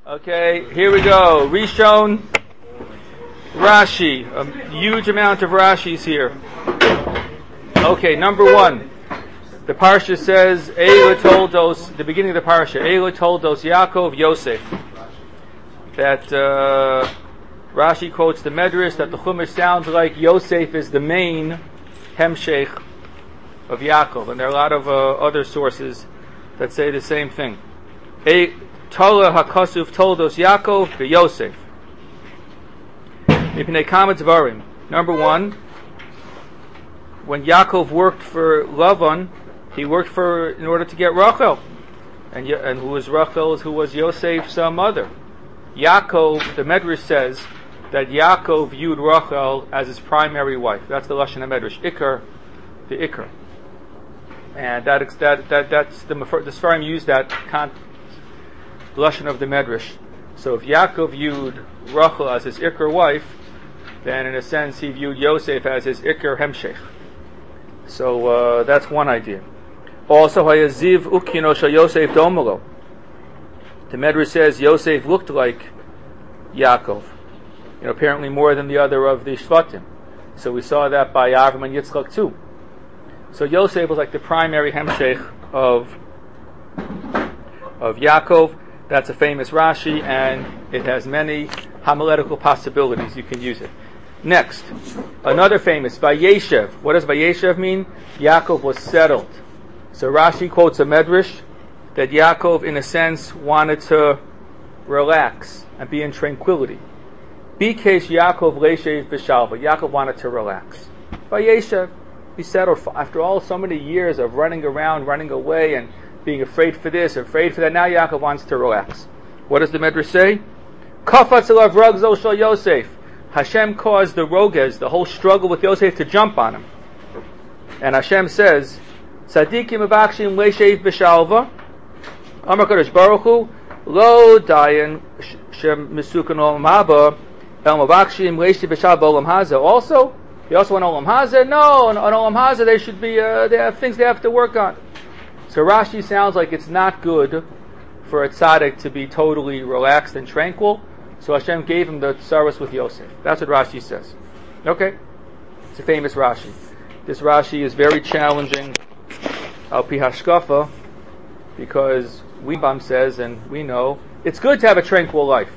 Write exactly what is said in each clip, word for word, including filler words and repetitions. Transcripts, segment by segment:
Okay, here we go. Rishon, Rashi. A huge amount of Rashis here. Okay, number one. The Parsha says, Eila Toldos, the beginning of the Parsha, Eila Toldos Yaakov Yosef. That uh, Rashi quotes the Medrash that the Chumash sounds like Yosef is the main Hemshech of Yaakov. And there are a lot of uh, other sources that say the same thing. Tola HaKosuf Toldos Yaakov v'Yosef. Mipnei Kama Dvarim. Number one, when Yaakov worked for Lavan, he worked for in order to get Rachel, and and who was Rachel? Who was Yosef's uh, mother? Yaakov, the Medrash says that Yaakov viewed Rachel as his primary wife. That's the lashon of Medrash. Ikar, the Ikar, and that that that that's the the Sfarim use that con- lashon of the Medrash. So if Yaakov viewed Rachel as his Ikar wife, then in a sense he viewed Yosef as his Ikar Hemshech. So uh, that's one idea. Also, Hayaziv Ukino Shal Yosef Domolo. The Medrash says Yosef looked like Yaakov. You know, apparently more than the other of the Shvatim. So we saw that by Avram and Yitzchak too. So Yosef was like the primary Hemshech of of Yaakov. That's a famous Rashi, and it has many homiletical possibilities. You can use it. Next, another famous, Vayeshev. What does Vayeshev mean? Yaakov was settled. So Rashi quotes a Medrash that Yaakov, in a sense, wanted to relax and be in tranquility. Bikesh Yaakov leishev b'shalva. Yaakov wanted to relax. Vayeshev, he settled. After all so many years of running around, running away, and being afraid for this, afraid for that, now Yaakov wants to relax. What does the Medrash say? Kafatz elav ragzol shel Yosef. Hashem caused the roges, the whole struggle with Yosef, to jump on him. And Hashem says, Tzadikim abakshim leishev b'shalva, Amar Kadosh Baruch Hu, Lo dayan shem misukan olam haba, El mabakshim leishev b'shalva olam haza. Also, they also want olam haza? No, on, on olam haza they should be, uh, they have things they have to work on. So Rashi sounds like it's not good for a tzaddik to be totally relaxed and tranquil. So Hashem gave him the tsaros with Yosef. That's what Rashi says. Okay, it's a famous Rashi. This Rashi is very challenging, al pi hashkafa, because Rambam says, and we know, it's good to have a tranquil life.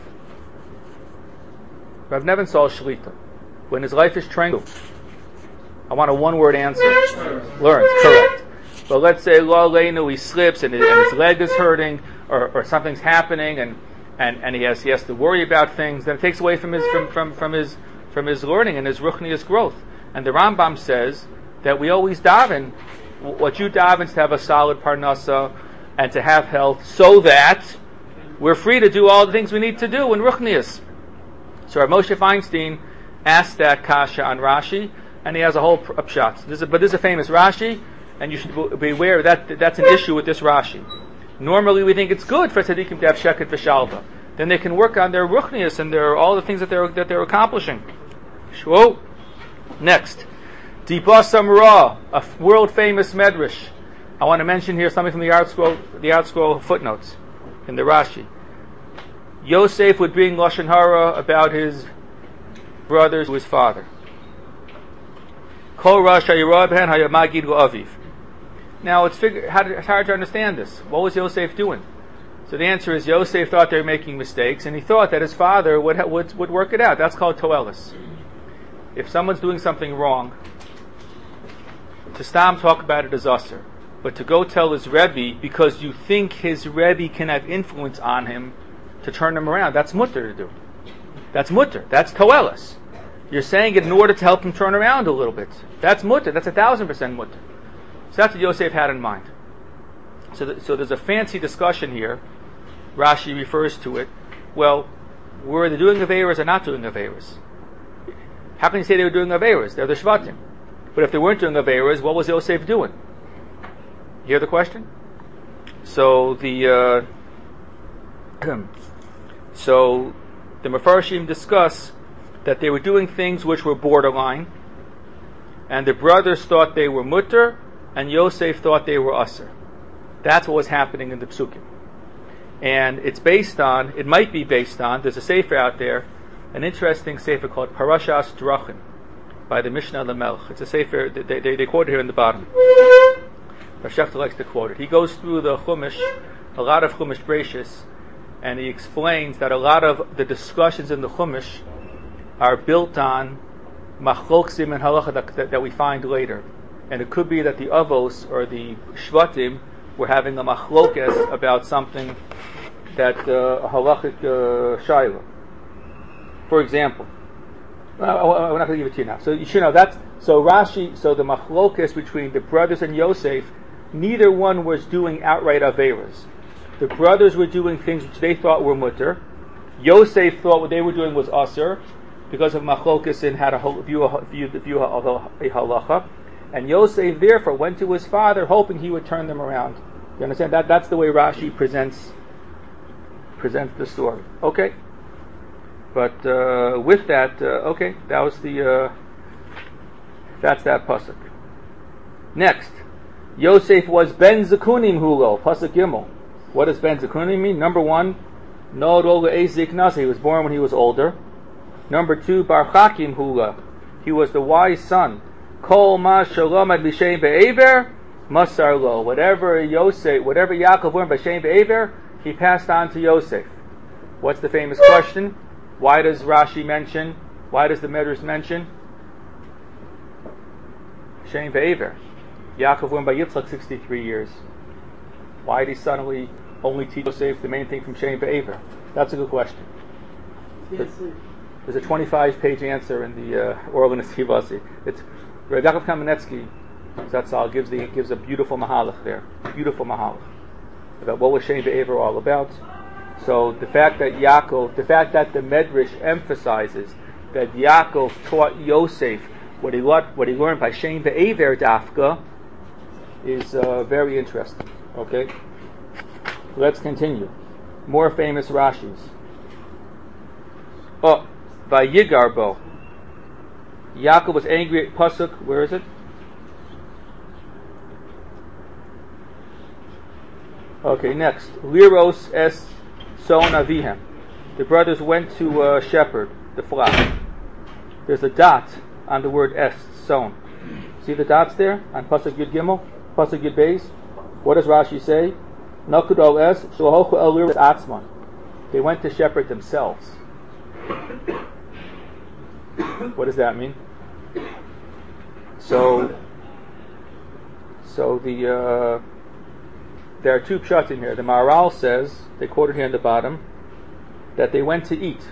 Rav Nebenzahl Shlita, when his life is tranquil, I want a one-word answer. Learns, correct. But let's say Lo Aleinu, he slips and his, and his leg is hurting, or, or something's happening, and, and, and he has he has to worry about things. Then it takes away from his from, from, from his from his learning and his ruchnius growth. And the Rambam says that we always daven. What you daven is to have a solid parnasa and to have health, so that we're free to do all the things we need to do in ruchnius. So Rav Moshe Feinstein asked that kasha on Rashi, and he has a whole upshot. This is, but this is a famous Rashi. And you should be aware that that's an issue with this Rashi. Normally, we think it's good for tzaddikim to have sheket v'shalva. Then they can work on their ruchnius and their all the things that they're that they're accomplishing. Shwo. Next, Dibasam Ra, a world famous medrash. I want to mention here something from the Art Scroll, the Art Scroll footnotes in the Rashi. Yosef would bring lashon hara about his brothers to his father. Kol Rosh Hayirabhen Hayamagid Aviv. Now it's, figure, it's hard to understand this. What was Yosef doing? So the answer is Yosef thought they were making mistakes, and he thought that his father would would, would work it out. That's called toelis. If someone's doing something wrong, to stam talk about it is usher. But to go tell his Rebbe, because you think his Rebbe can have influence on him to turn him around, that's mutter to do. That's mutter. That's toelis. You're saying it in order to help him turn around a little bit. That's mutter. That's a thousand percent mutter. So that's what Yosef had in mind. So, th- so there's a fancy discussion here. Rashi refers to it. Well, were they doing Averas or not doing Averas? How can you say they were doing Averas? They're the Shvatim. But if they weren't doing Averas, what was Yosef doing? You hear the question? So the uh, so the Mefarshim discuss that they were doing things which were borderline, and the brothers thought they were mutter, and Yosef thought they were usher. That's what was happening in the Psukim. And it's based on, it might be based on, there's a sefer out there, an interesting sefer called Parashas Drachim by the Mishnah Lamelch. It's a sefer, they, they, they quote it here in the bottom. Rav Shechter likes to quote it. He goes through the Chumash, a lot of Chumash Breishis, and he explains that a lot of the discussions in the Chumash are built on machloksim and halacha that, that, that we find later. And it could be that the Avos or the Shvatim were having a machlokes about something that uh, a halachic uh, shayla. For example, well, we're not going to give it to you now. So you should know that's so Rashi. So the machlokes between the brothers and Yosef, neither one was doing outright averas. The brothers were doing things which they thought were mutter. Yosef thought what they were doing was asur because of machlokes and had a view a view view a halacha. And Yosef therefore went to his father, hoping he would turn them around. You understand that? That's the way Rashi presents presents the story. Okay. But uh, with that, uh, okay, that was the uh, that's that pasuk. Next, Yosef was ben zekunim hulo pasuk gimel. What does ben zekunim mean? Number one, no rola ezik nasi. He was born when he was older. Number two, bar chakim hula. He was the wise son. Kol ma shalom ad b'shem be'ever masar lo. Whatever Yosef, whatever Yaakov learned by Shem be'ever, he passed on to Yosef. What's the famous question? Why does Rashi mention? Why does the Medrash mention Shem be'ever? Yaakov learned by Yitzchak sixty-three years. Why did he suddenly only teach Yosef the main thing from Shem be'ever? That's a good question. Yes, There's a twenty-five page answer in the uh, Orlan Estivasi. It's Rav Yaakov Kamenetsky, Zatzal, gives the gives a beautiful mahalach there, beautiful mahalach about what was Shem be'ever all about. So the fact that Yaakov, the fact that the Medrash emphasizes that Yaakov taught Yosef what he what, what he learned by Shem be'ever dafka is uh, very interesting. Okay, let's continue. More famous Rashis. Oh, by Yigarbo. Yaakov was angry at pasuk. Where is it? Okay, next. Liros es son avihem. The brothers went to uh, shepherd the flock. There's a dot on the word es, son. See the dots there on pasuk Yud Gimel, pasuk Yud Beis. What does Rashi say? Nakud al es shlohochu el liros atzman. They went to shepherd themselves. What does that mean? So, so the uh, there are two pshat in here. The Maharal says, they quoted here in the bottom, that they went to eat.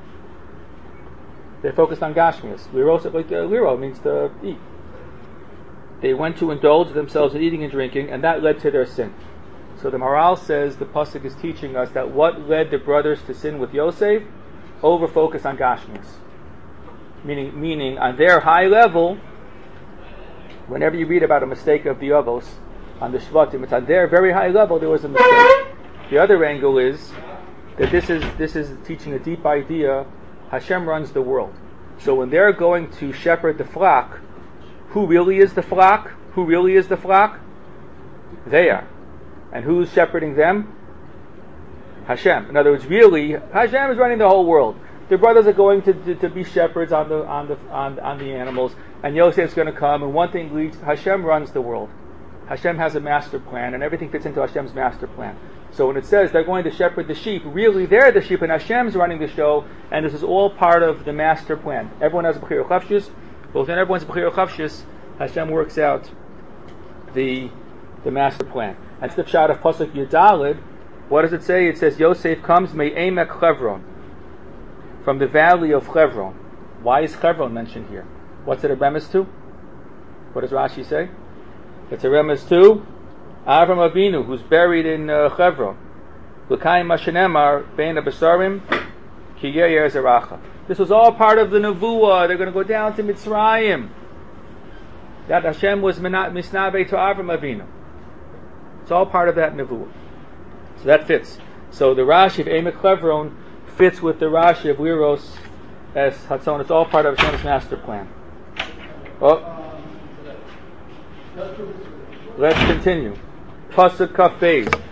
They focused on Gashmias. Liros, like uh, liro means to eat. They went to indulge themselves in eating and drinking, and that led to their sin. So the Maharal says the pasuk is teaching us that what led the brothers to sin with Yosef? Over focus on Gashmias. Meaning, meaning on their high level, whenever you read about a mistake of the Avos on the Shvatim, it's on their very high level there was a mistake. The other angle is that this is this is teaching a deep idea. Hashem runs the world. So when they're going to shepherd the flock, who really is the flock? Who really is the flock? They are. And who's shepherding them? Hashem. In other words, really, Hashem is running the whole world. The brothers are going to, to, to be shepherds on the on the on, on the animals, and Yosef's going to come, and one thing leads. Hashem runs the world. Hashem has a master plan, and everything fits into Hashem's master plan. So when it says they're going to shepherd the sheep, really they're the sheep, and Hashem's running the show, and this is all part of the master plan. Everyone has a b'chir chavshus. Both in everyone's b'chir chavshus, Hashem works out the the master plan. That's the pshat of pasuk Yudalid. What does it say? It says Yosef comes me'emek Chevron, from the valley of Chevron. Why is Chevron mentioned here? What's it a remes to? What does Rashi say? It's a remes to Avram Avinu, who's buried in uh, Chevron. L'kayim mashenemar bein habesarim ki yeyer zeracha. This was all part of the nevuah. They're going to go down to Mitzrayim. That Hashem was misnave to Avram Avinu. It's all part of that nevuah. So that fits. So the Rashi of Emek Chevron fits with the Rashi of Liros as Hatzon. It's all part of Hashem's master plan. Oh. Let's continue. Pasuk Kaf Beis.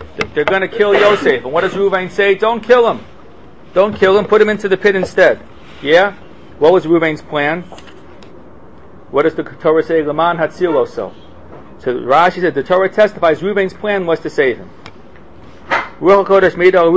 they're going to kill Yosef. And what does Reuven say? Don't kill him. Don't kill him. Put him into the pit instead. Yeah? What was Reuven's plan? What does the Torah say? Laman Hatziloso. So Rashi said the Torah testifies Reuven's plan was to save him. Reuven's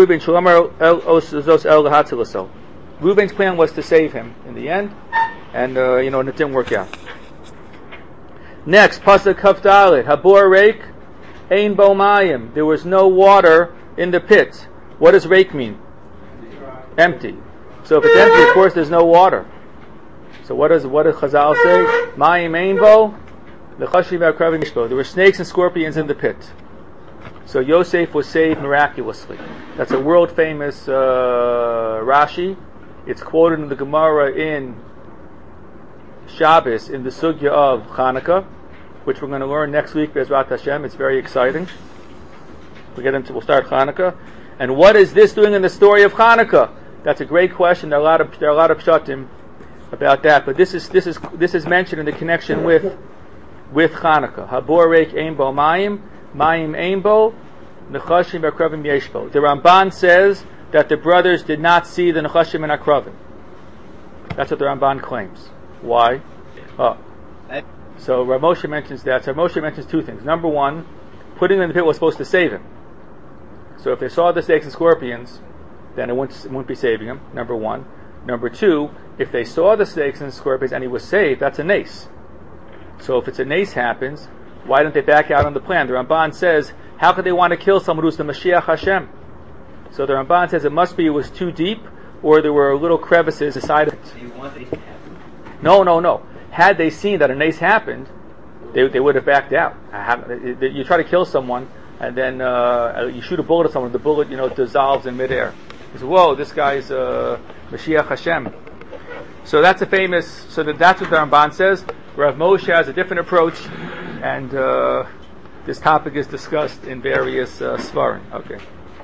plan was to save him in the end, and uh, you know, and it didn't work out. Next, Pasuk Kaf Dalet, Habor Reik, Ein Bo Mayim. There was no water in the pit. What does Reik mean? Empty. So if it's empty, of course, there's no water. So what does what does Chazal say? Mayim Ein Bo, L'Chashim V'Akravim Yishbo. There were snakes and scorpions in the pit. So Yosef was saved miraculously. That's a world famous uh, Rashi. It's quoted in the Gemara in Shabbos in the Sugya of Chanukah, which we're going to learn next week. Bezrat Hashem. It's very exciting. We'll get into. We'll start Chanukah. And what is this doing in the story of Chanukah? That's a great question. There are a lot of there are a lot of pshatim about that. But this is this is this is mentioned in the connection with with Chanukah. Habor Reik Ein Bo Mayim. Mayim Ein Bo, Nechashim V'Akravim Yeshbo. The Ramban says that the brothers did not see the Nechashim and Akravim. That's what the Ramban claims. Why? Oh. So Rav Moshe mentions that. So Rav Moshe mentions two things. Number one, putting him in the pit was supposed to save him. So if they saw the snakes and scorpions, then it wouldn't, it wouldn't be saving him. Number one. Number two, if they saw the snakes and scorpions and he was saved, that's a nace. So if it's a nace happens, why don't they back out on the plan? The Ramban says, how could they want to kill someone who's the Mashiach Hashem? So the Ramban says it must be it was too deep, or there were little crevices inside of it. Do you want these to happen? No, no, no. Had they seen that a nace happened, they they would have backed out. You try to kill someone, and then uh, you shoot a bullet at someone, the bullet, you know, dissolves in midair. You say, whoa, this guy's uh, Mashiach Hashem. So that's a famous, so that, that's what the Ramban says. Rav Moshe has a different approach, and uh, this topic is discussed in various uh, svarim. Okay.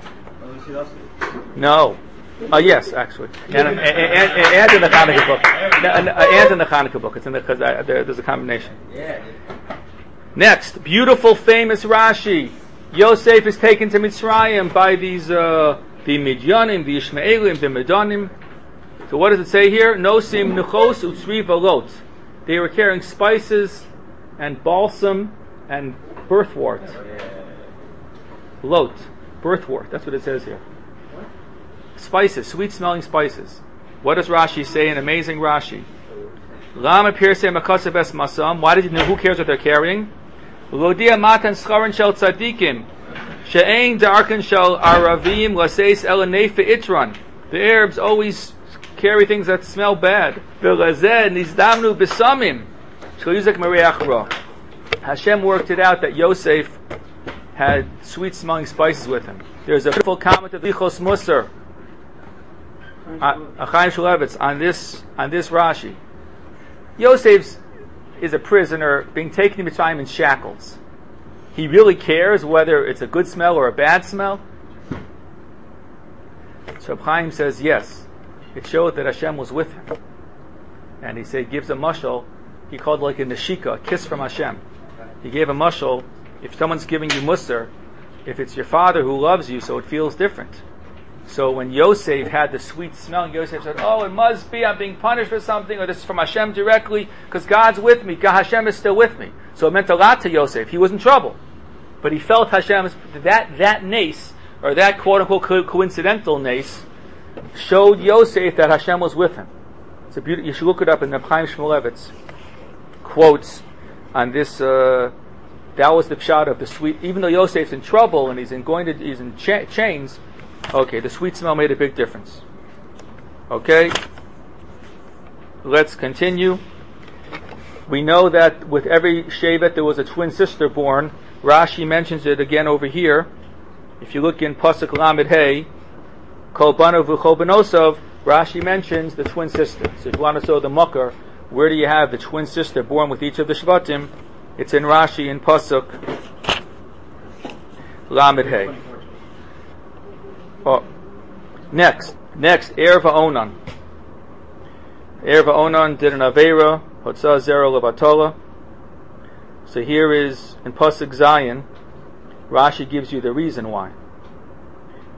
No. Uh, yes, actually. And, and, and, and in the Chanukah book. And, and in the Chanukah book. It's in the, because there, there's a combination. Next, beautiful, famous Rashi. Yosef is taken to Mitzrayim by these, uh, the Midyanim, the Ishmaelim, the Medanim. So what does it say here? Nosim nuchos utzri valot. They were carrying spices and balsam and birthwort. Lot. Birthwort. That's what it says here. Spices, sweet-smelling spices. What does Rashi say? An amazing Rashi. Lama pirsei makasav es masam. Why did you know? Who cares what they're carrying? Lodia matan scharan shel tzadikim. She'ein darkan shel aravim laseis elanefe itran. The Arabs always carry things that smell bad. V'lazeh nizdamnu b'samim. Sh'liyuzek mereach ra. Hashem worked it out that Yosef had sweet-smelling spices with him. There's a beautiful comment of Lichos Musar, Chaim Shulevitz, on this on this Rashi. Yosef is a prisoner being taken to Mitzrayim in shackles. He really cares whether it's a good smell or a bad smell. So Chaim says yes. It showed that Hashem was with him, and he said gives a mashal. He called it like a neshika, a kiss from Hashem. He gave a mashal. If someone's giving you musar, if it's your father who loves you, so it feels different. So when Yosef had the sweet smell, Yosef said, oh, it must be I'm being punished for something, or this is from Hashem directly, because God's with me. God, Hashem is still with me. So it meant a lot to Yosef. He was in trouble. But he felt Hashem's, that, that nace, or that quote-unquote co- coincidental nace, showed Yosef that Hashem was with him. It's a beautiful, you should look it up in the Chaim Shmulevitz quotes on this, uh, that was the pshat of the sweet, even though Yosef's in trouble and he's in going to, he's in cha- chains, okay, the sweet smell made a big difference. Okay, let's continue. We know that with every shevet there was a twin sister born. Rashi mentions it again over here. If you look in Pasuk Lamed Hey, Kol Banav V'Chol Benosov, Rashi mentions the twin sister. So if you want to know the mucker, where do you have the twin sister born with each of the Shvatim? It's in Rashi in Pasuk Lamed Hey. Oh, next, next, Erva Onan. Erva Onan did an Aveira, Hotzah Zero Levatola. So here is in Pasuk Zion, Rashi gives you the reason why.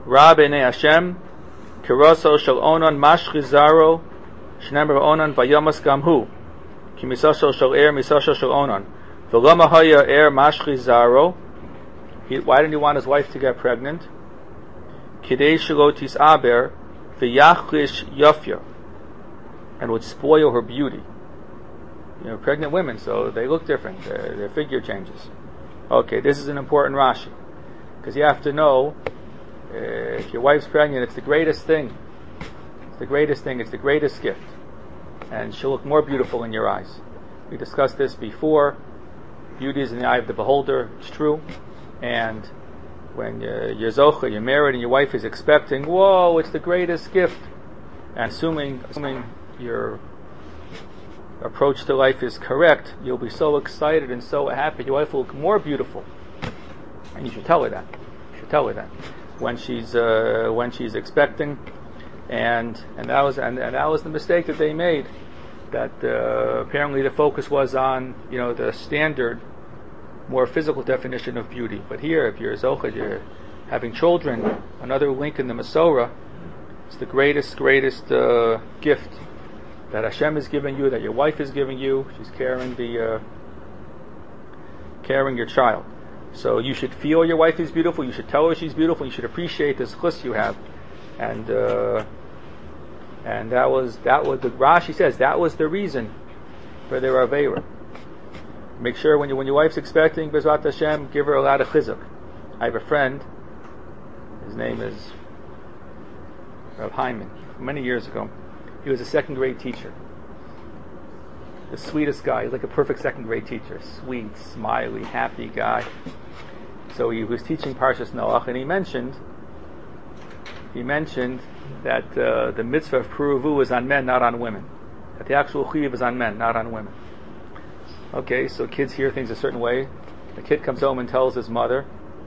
Ra b'nei Hashem, Kiroso shel Onan mashchi zaro, Shnemer Onan vayomas gamhu, Ki misasho shel er misasho shel Onan. V'lama haya er mashchi zaro. Why didn't he want his wife to get pregnant? Kidei shelo tisaber v'yachlish yafya, and would spoil her beauty. You know, pregnant women, so they look different. Their, their figure changes. Okay, this is an important Rashi, because you have to know, uh, if your wife's pregnant, it's the greatest thing. It's the greatest thing. It's the greatest gift, and she'll look more beautiful in your eyes. We discussed this before. Beauty is in the eye of the beholder. It's true. And when you're, you're zocha, you're married, and your wife is expecting, whoa, it's the greatest gift. And assuming, assuming your approach to life is correct, you'll be so excited and so happy. Your wife will look more beautiful, and you should tell her that. You should tell her that when she's uh, when she's expecting, and and that was and, and that was the mistake that they made. That uh, apparently the focus was on, you know, the standard, more physical definition of beauty. But here, if you're zochah, you're having children, another link in the Masorah, it's the greatest, greatest uh, gift that Hashem is giving you, that your wife is giving you. She's carrying the uh, carrying your child. So you should feel your wife is beautiful. You should tell her she's beautiful. You should appreciate this chus you have, and uh, and that was that was the Rashi says that was the reason for their aveira. Make sure when you when your wife's expecting Bezrat Hashem, give her a lot of chizuk. I have a friend. His name is Rav Hyman. Many years ago, he was a second grade teacher. The sweetest guy, like a perfect second grade teacher. Sweet, smiley, happy guy. So he was teaching Parshas Noach, and he mentioned he mentioned that uh, the mitzvah of Puruvu is on men, not on women. That the actual chiyuv is on men, not on women. Okay, so kids hear things a certain way. The kid comes home and tells his mother,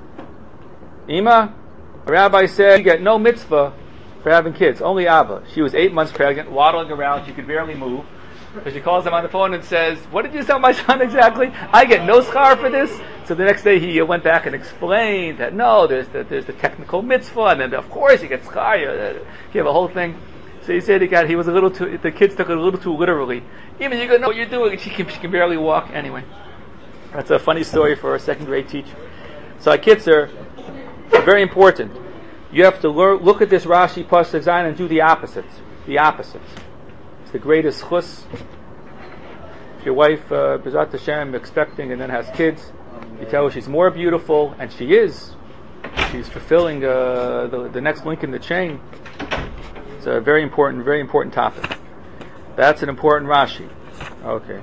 Ima, a rabbi said you get no mitzvah for having kids, only Abba. She was eight months pregnant, waddling around, she could barely move. So she calls him on the phone and says, what did you tell my son exactly? I get no schar for this? So the next day he went back and explained that no, there's the, there's the technical mitzvah, and then of course he gets schar. You have a whole thing. So he said he got, he was a little too, the kids took it a little too literally. Even you gonna know what you're doing, she can, she can barely walk anyway. That's a funny story for a second grade teacher. So our kids are very important. You have to learn, look at this Rashi Pasuk Zayin and do the opposites. The opposites. It's the greatest chus. If your wife, uh, Bezrat Hashem, expecting and then has kids, you tell her she's more beautiful, and she is. She's fulfilling uh, the, the next link in the chain. It's a very important, very important topic. That's an important Rashi. Okay.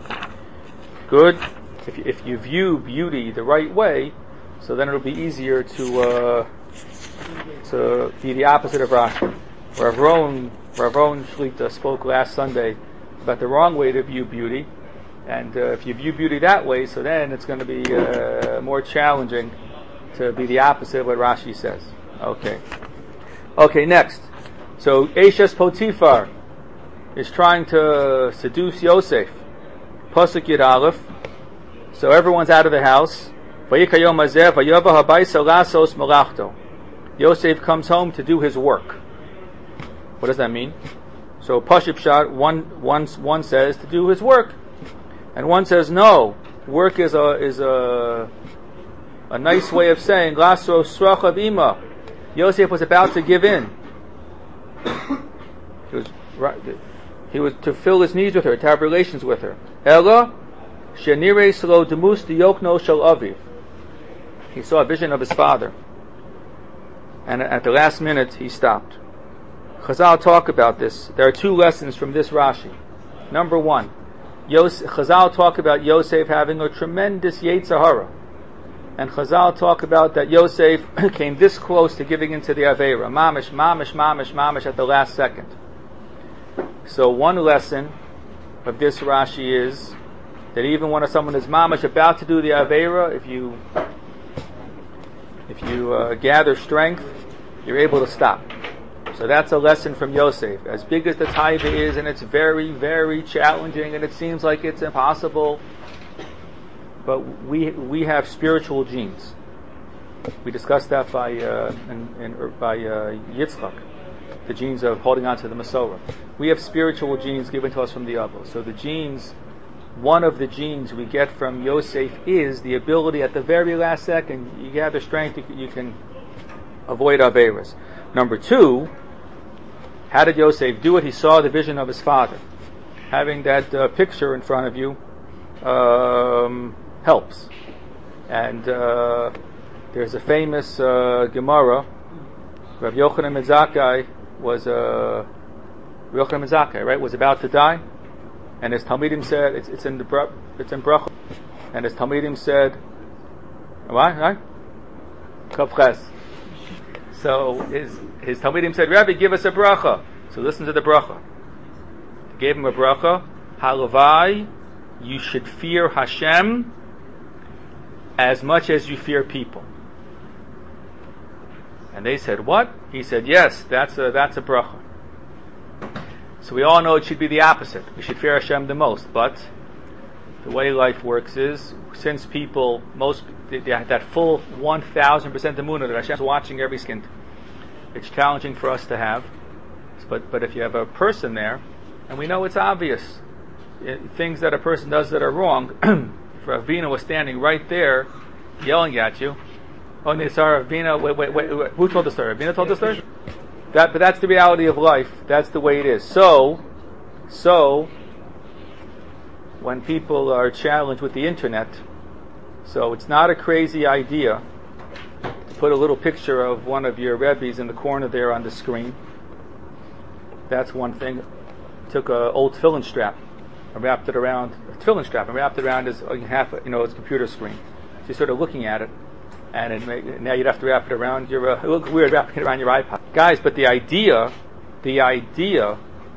Good. If you, if you view beauty the right way, so then it'll be easier to uh, to be the opposite of Rashi. Rav Ron, Rav Ron Shlita spoke last Sunday about the wrong way to view beauty, and uh, if you view beauty that way, so then it's going to be uh, more challenging to be the opposite of what Rashi says. Okay. Okay, next. So Eshes Potifar is trying to seduce Yosef. Pasuk Yud Aleph. So everyone's out of the house. Yosef comes home to do his work. What does that mean? So Pashut Pshat, one, one, one says to do his work, and one says no. Work is a is a a nice way of saying Lasro Srachav Ima. Yosef was about to give in. He was he was to fill his needs with her, to have relations with her. Ella Shenire Slo Demus Diokno Shel Aviv. He saw a vision of his father, and at the last minute he stopped. Chazal talk about this. There are two lessons from this Rashi. Number one, Yos- Chazal talk about Yosef having a tremendous Yetzer Hara, and Chazal talk about that Yosef came this close to giving into the Aveira, mamish, mamish, mamish, mamish at the last second. So one lesson of this Rashi is that even when someone is mamish about to do the Aveira, if you if you uh, gather strength, you're able to stop. So that's a lesson from Yosef. As big as the taiva is, and it's very, very challenging, and it seems like it's impossible, but we we have spiritual genes. We discussed that by uh, in, in, by uh, Yitzchak, the genes of holding on to the Masorah. We have spiritual genes given to us from the Abba. So the genes, one of the genes we get from Yosef is the ability at the very last second, you have the strength, you, you can avoid Averas. Number two, how did Yosef do it? He saw the vision of his father. Having that uh, picture in front of you um, helps. And uh, there's a famous uh, Gemara. Rav Yochanan ben Zakkai was uh, Rav Yochanan ben Zakkai, right? Was about to die, and his Talmidim said, "It's, it's in the bra- it's in bracha," and his Talmidim said, "What? Right? Kavches." So his his Talmidim said, "Rabbi, give us a bracha." So listen to the bracha. They gave him a bracha. Halavai, you should fear Hashem as much as you fear people. And they said, what? He said, yes, that's a, that's a bracha. So we all know it should be the opposite. We should fear Hashem the most. But the way life works is, since people, most, they, they have that full one thousand percent emunah that Hashem is watching every skin, it's challenging for us to have. But, but if you have a person there, and we know it's obvious, it, things that a person does that are wrong, if Ravina was standing right there, yelling at you, oh, Nisar, Ravina, wait, wait, wait, wait, who told the story? Ravina told the story? That, but that's the reality of life. That's the way it is. So, so, when people are challenged with the internet, so it's not a crazy idea to put a little picture of one of your Rebbes in the corner there on the screen. That's one thing. Took an old tefillin strap and wrapped it around, a tefillin strap and wrapped it around his half, you know, his computer screen. So you're sort of looking at it, and it may, now you'd have to wrap it around your, uh, it looks weird wrapping it around your iPod. Guys, but the idea, the idea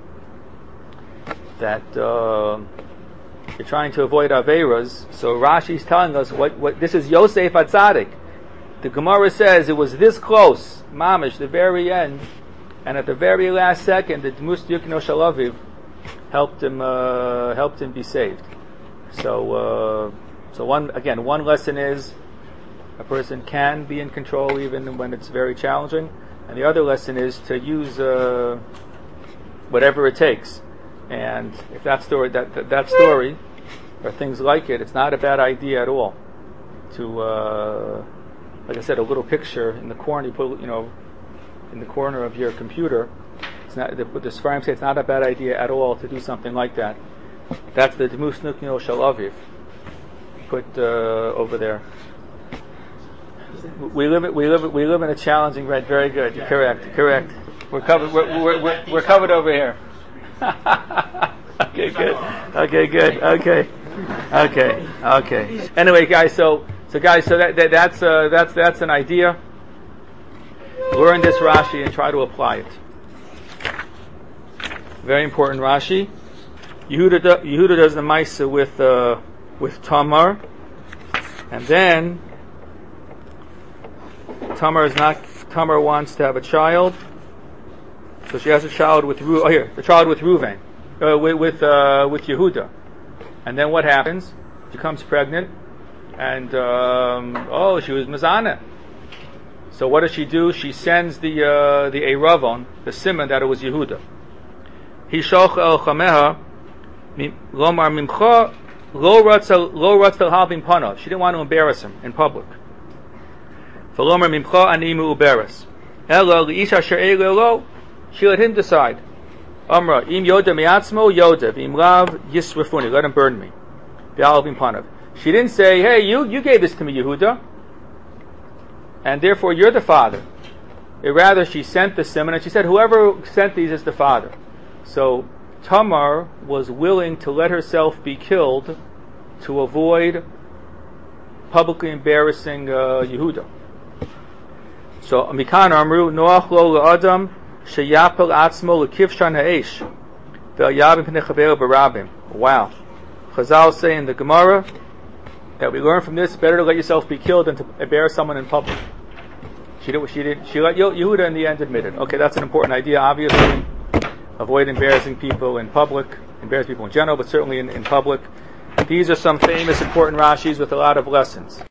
that uh, you're trying to avoid Averas, so Rashi's telling us what, what this is Yosef HaTzadik. The Gemara says it was this close, mamish, the very end, and at the very last second, the Dmus Yukno Shalaviv helped him uh, helped him be saved. So, uh, so one again, one lesson is a person can be in control even when it's very challenging, and the other lesson is to use uh, whatever it takes. And if that story, that, that that story, or things like it, it's not a bad idea at all. To, uh, like I said, a little picture in the corner, you put, you know, in the corner of your computer. It's not, the, the Sfarim say it's not a bad idea at all to do something like that. That's the Dmus Nukno Shalaviv. Put uh, over there. We live. We live. We live in a challenging. Right. Very good. You're correct. Correct. We're covered. We're, we're, we're, we're covered over here. Okay. Good. Okay. Good. Okay. Okay. Okay. Anyway, guys. So, so guys. So that, that that's uh, that's that's an idea. Learn this Rashi and try to apply it. Very important Rashi. Yehuda, do, Yehuda does the Maisa with uh, with Tamar, and then Tamar is not. Tamar wants to have a child, so she has a child with Ru. Oh, here, the child with Reuven, uh, with with, uh, with Yehuda, and then what happens? She becomes pregnant, and um, oh, she was Mazana. So what does she do? She sends the uh, the Eiravon, the simon that it was Yehuda. Hishoch el chameha lomar mimcha lo ratzel lo ratzel halbim pana. She didn't want to embarrass him in public. V'lomar mimcha animu uberes. Ela liisha she'ele lo. She let him decide. Amra im yoda miatzmo yoda v'im lav yisrefuni. Let him burn me. V'albim panav. She didn't say, hey, you you gave this to me, Yehuda, and therefore you're the father. It rather, she sent the simon, and she said, whoever sent these is the father. So Tamar was willing to let herself be killed to avoid publicly embarrassing uh, Yehuda. So Mikan Amru Noach lo la'adam sheyapel atzmo lekivshan ha'esh ve'yabim pnei chaveru barabim. Wow. Chazal say in the Gemara that we learn from this, better to let yourself be killed than to embarrass someone in public. She did. She did. She let Yehuda in the end admit it. Okay, that's an important idea. Obviously, avoid embarrassing people in public, embarrass people in general, but certainly in, in public. These are some famous, important Rashis with a lot of lessons.